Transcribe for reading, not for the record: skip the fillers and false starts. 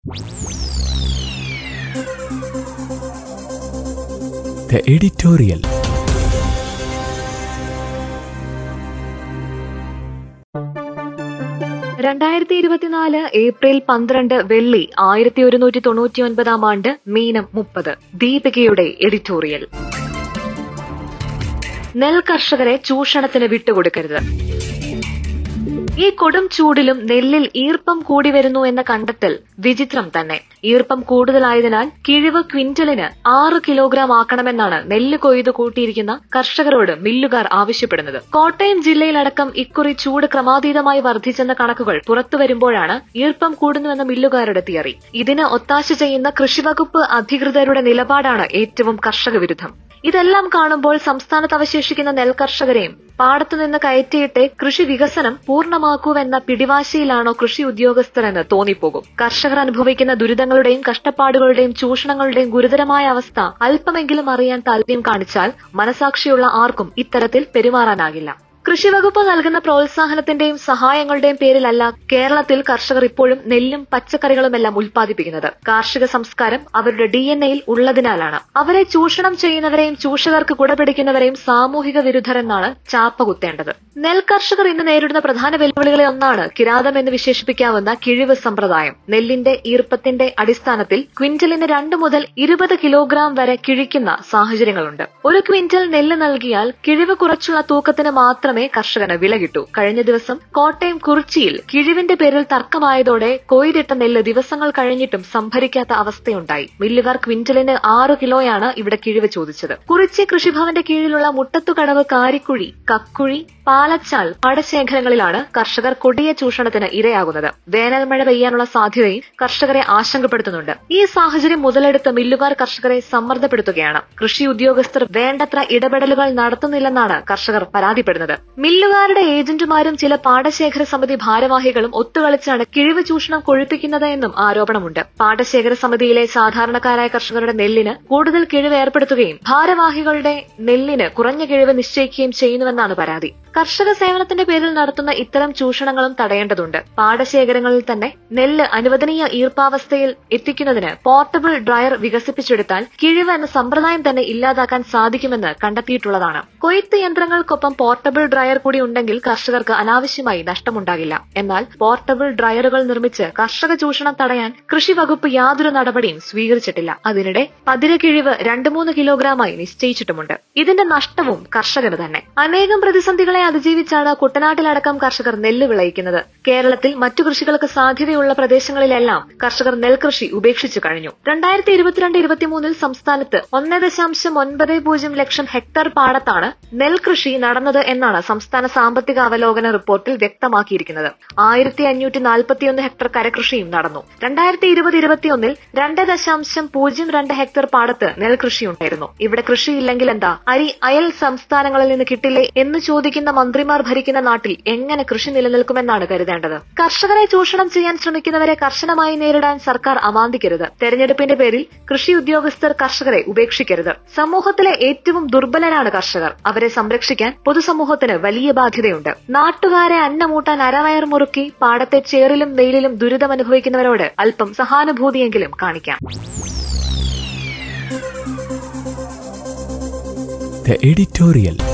The editorial. April 12 വെള്ളി 1199 മീനം 30 ദീപികയുടെ editorial. നെൽ കർഷകരെ ചൂഷണത്തിന് വിട്ടുകൊടുക്കരുത്. ഈ കൊടും ചൂടിലും നെല്ലിൽ ഈർപ്പം കൂടി വരുന്നു എന്ന കണ്ടെത്തൽ വിചിത്രം തന്നെ. ഈർപ്പം കൂടുതലായതിനാൽ കിഴിവ് ക്വിന്റലിന് 6 കിലോഗ്രാം ആക്കണമെന്നാണ് നെല്ല് കൊയ്തു കൂട്ടിയിരിക്കുന്ന കർഷകരോട് മില്ലുകാർ ആവശ്യപ്പെടുന്നത്. കോട്ടയം ജില്ലയിലടക്കം ഇക്കുറി ചൂട് ക്രമാതീതമായി വർദ്ധിച്ചെന്ന കണക്കുകൾ പുറത്തുവരുമ്പോഴാണ് ഈർപ്പം കൂടുന്നുവെന്ന മില്ലുകാരുടെ തിയറി. ഇതിന് ഒത്താശ ചെയ്യുന്ന കൃഷിവകുപ്പ് അധികൃതരുടെ നിലപാടാണ് ഏറ്റവും കർഷക വിരുദ്ധം. ഇതെല്ലാം കാണുമ്പോൾ സംസ്ഥാനത്ത് അവശേഷിക്കുന്ന നെൽകർഷകരെയും പാടത്തുനിന്ന് കയറ്റിയിട്ട് കൃഷി വികസനം പൂർണ്ണമാക്കൂവെന്ന പിടിവാശിയിലാണോ കൃഷി ഉദ്യോഗസ്ഥരെന്ന് തോന്നിപ്പോകും. കർഷകർ അനുഭവിക്കുന്ന ദുരിതങ്ങളുടെയും കഷ്ടപ്പാടുകളുടെയും ചൂഷണങ്ങളുടെയും ഗുരുതരമായ അവസ്ഥ അല്പമെങ്കിലും അറിയാൻ താൽപര്യം കാണിച്ചാൽ മനസാക്ഷിയുള്ള ആർക്കും ഇത്തരത്തിൽ പെരുമാറാനാകില്ല. കൃഷിവകുപ്പ് നൽകുന്ന പ്രോത്സാഹനത്തിന്റെയും സഹായങ്ങളുടെയും പേരിലല്ല കേരളത്തിൽ കർഷകർ ഇപ്പോഴും നെല്ലും പച്ചക്കറികളുമെല്ലാം ഉൽപ്പാദിപ്പിക്കുന്നത്. കാർഷിക സംസ്കാരം അവരുടെ DNA-യിൽ ഉള്ളതിനാലാണ്. അവരെ ചൂഷണം ചെയ്യുന്നവരെയും ചൂഷകർക്ക് കുടപിടിക്കുന്നവരെയും സാമൂഹിക വിരുദ്ധരെന്നാണ് ചാപ്പ കുത്തേണ്ടത്. നെൽകർഷകർ ഇന്ന് നേരിടുന്ന പ്രധാന വെല്ലുവിളികളിൽ ഒന്നാണ് കിരാതം എന്ന് വിശേഷിപ്പിക്കാവുന്ന കിഴിവ് സമ്പ്രദായം. നെല്ലിന്റെ ഈർപ്പത്തിന്റെ അടിസ്ഥാനത്തിൽ ക്വിന്റലിന് 2 മുതൽ 20 കിലോഗ്രാം വരെ കിഴിക്കുന്ന സാഹചര്യങ്ങളുണ്ട്. ഒരു ക്വിന്റൽ നെല്ല് നൽകിയാൽ കിഴിവ് കുറച്ചുള്ള തൂക്കത്തിന് മാത്രമേ കർഷകന് വില കിട്ടൂ. കഴിഞ്ഞ ദിവസം കോട്ടയം കുറിച്ചിയിൽ കിഴിവിന്റെ പേരിൽ തർക്കമായതോടെ കൊയ്തിട്ട നെല്ല് ദിവസങ്ങൾ കഴിഞ്ഞിട്ടും സംഭരിക്കാത്ത അവസ്ഥയുണ്ടായി. മില്ലുകാർ ക്വിന്റലിന് 6 കിലോയാണ് ഇവിടെ കിഴിവ് ചോദിച്ചത്. കുറിച്ചി കൃഷിഭവന്റെ കീഴിലുള്ള മുട്ടത്തുകടവ്, കാരിക്കുഴി, കക്കുഴി, പാലച്ചാൽ പാടശേഖരങ്ങളിലാണ് കർഷകർ കൊടിയ ചൂഷണത്തിന് ഇരയാകുന്നത്. വേനൽ മഴ പെയ്യാനുള്ള സാധ്യതയും കർഷകരെ ആശങ്കപ്പെടുത്തുന്നുണ്ട്. ഈ സാഹചര്യം മുതലെടുത്ത് മില്ലുകാർ കർഷകരെ സമ്മർദ്ദപ്പെടുത്തുകയാണ്. കൃഷി ഉദ്യോഗസ്ഥർ വേണ്ടത്ര ഇടപെടലുകൾ നടത്തുന്നില്ലെന്നാണ് കർഷകർ പരാതിപ്പെടുന്നത്. മില്ലുകാരുടെ ഏജന്റുമാരും ചില പാടശേഖര സമിതി ഭാരവാഹികളും ഒത്തുകളിച്ചാണ് കിഴിവ് ചൂഷണം കൊഴുപ്പിക്കുന്നത് എന്നും ആരോപണമുണ്ട്. പാടശേഖര സമിതിയിലെ സാധാരണക്കാരായ കർഷകരുടെ നെല്ലിന് കൂടുതൽ കിഴിവ് ഏർപ്പെടുത്തുകയും ഭാരവാഹികളുടെ നെല്ലിന് കുറഞ്ഞ കിഴിവ് നിശ്ചയിക്കുകയും ചെയ്യുന്നുവെന്നാണ് പരാതി. കർഷക സേവനത്തിന്റെ പേരിൽ നടത്തുന്ന ഇത്തരം ചൂഷണങ്ങളും തടയേണ്ടതുണ്ട്. പാടശേഖരങ്ങളിൽ തന്നെ നെല്ല് അനുവദനീയ ഈർപ്പാവസ്ഥയിൽ എത്തിക്കുന്നതിന് പോർട്ടബിൾ ഡ്രയർ വികസിപ്പിച്ചെടുത്താൽ കിഴിവ് എന്ന സമ്പ്രദായം തന്നെ ഇല്ലാതാക്കാൻ സാധിക്കുമെന്ന് കണ്ടെത്തിയിട്ടുള്ളതാണ്. കൊയ്ത്ത് യന്ത്രങ്ങൾക്കൊപ്പം പോർട്ടബിൾ ഡ്രയർ കൂടി ഉണ്ടെങ്കിൽ കർഷകർക്ക് അനാവശ്യമായി നഷ്ടമുണ്ടാകില്ല. എന്നാൽ പോർട്ടബിൾ ഡ്രയറുകൾ നിർമ്മിച്ച് കർഷക ചൂഷണം തടയാൻ കൃഷി വകുപ്പ് യാതൊരു നടപടിയും സ്വീകരിച്ചിട്ടില്ല. അതിനിടെ പതിര കിഴിവ് 2-3 കിലോഗ്രാമായി നിശ്ചയിച്ചിട്ടുമുണ്ട്. ഇതിന്റെ നഷ്ടവും കർഷകന് തന്നെ. അനേകം പ്രതിസന്ധികളെ അതിജീവിച്ചാണ് കുട്ടനാട്ടിലടക്കം കർഷകർ നെല്ല് വിളയിക്കുന്നത്. കേരളത്തിൽ മറ്റു കൃഷികൾക്ക് സാധ്യതയുള്ള പ്രദേശങ്ങളിലെല്ലാം കർഷകർ നെൽകൃഷി ഉപേക്ഷിച്ചു കഴിഞ്ഞു. 2022-23 സംസ്ഥാനത്ത് 1.90 ലക്ഷം ഹെക്ടർ പാടത്താണ് നെൽകൃഷി നടന്നത് എന്നാണ് സംസ്ഥാന സാമ്പത്തിക അവലോകന റിപ്പോർട്ടിൽ വ്യക്തമാക്കിയിരിക്കുന്നത്. 1541 ഹെക്ടർ കരകൃഷിയും നടന്നു. 2020-21 2.02 ഹെക്ടർ പാടത്ത് നെൽകൃഷിയുണ്ടായിരുന്നു. ഇവിടെ കൃഷിയില്ലെങ്കിൽ എന്താ, അരി അയൽ സംസ്ഥാനങ്ങളിൽ നിന്ന് കിട്ടില്ലേ എന്ന് ചോദിക്കുന്ന മന്ത്രിമാർ ഭരിക്കുന്ന നാട്ടിൽ എങ്ങനെ കൃഷി നിലനിൽക്കുമെന്നാണ് കരുതേണ്ടത്. കർഷകരെ ചൂഷണം ചെയ്യാൻ ശ്രമിക്കുന്നവരെ കർശനമായി നേരിടാൻ സർക്കാർ അമാന്തിക്കരുത്. തെരഞ്ഞെടുപ്പിന്റെ പേരിൽ കൃഷി ഉദ്യോഗസ്ഥർ കർഷകരെ ഉപേക്ഷിക്കരുത്. സമൂഹത്തിലെ ഏറ്റവും ദുർബലരാണ് കർഷകർ. അവരെ സംരക്ഷിക്കാൻ പൊതുസമൂഹത്തിന് വലിയ ബാധ്യതയുണ്ട്. നാട്ടുകാരെ അന്നമൂട്ടാൻ അരവയർ മുറുക്കി പാടത്തെ ചേറിലും വെയിലിലും ദുരിതമനുഭവിക്കുന്നവരോട് അല്പം സഹാനുഭൂതിയെങ്കിലും കാണിക്കാം. The editorial.